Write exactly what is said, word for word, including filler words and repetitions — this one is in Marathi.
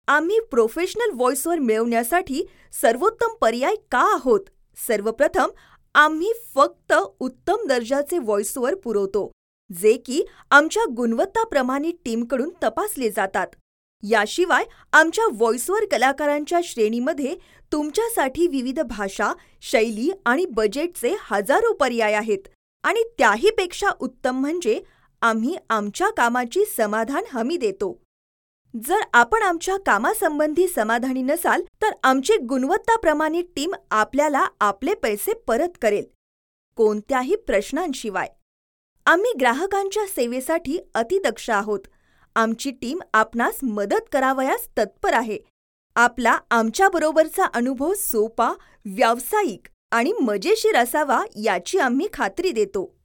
आम्ही प्रोफेशनल व्हॉईसवर मिळवण्यासाठी सर्वोत्तम पर्याय का आहोत? सर्वप्रथम, आम्ही फक्त उत्तम दर्जाचे व्हॉईसवर पुरवतो, जे की आमच्या गुणवत्ता प्रमाणित टीमकडून तपासले जातात. याशिवाय आमच्या व्हॉईसवर कलाकारांच्या श्रेणीमध्ये तुमच्यासाठी विविध भाषा, शैली आणि बजेटचे हजारो पर्याय आहेत. आणि त्याहीपेक्षा उत्तम म्हणजे आम्ही आमच्या कामाची समाधान हमी देतो. जर आपण आमच्या कामासंबंधी समाधानी नसाल तर आमची गुणवत्ता प्रमाणित टीम आपल्याला आपले पैसे परत करेल, कोणत्याही प्रश्नांशिवाय. आम्ही ग्राहकांच्या सेवेसाठी अतिदक्ष आहोत. आमची टीम आपणास मदत करावयास तत्पर आहे. आपला आमच्याबरोबरचा अनुभव सोपा, व्यावसायिक आणि मजेशीर असावा याची आम्ही खात्री देतो.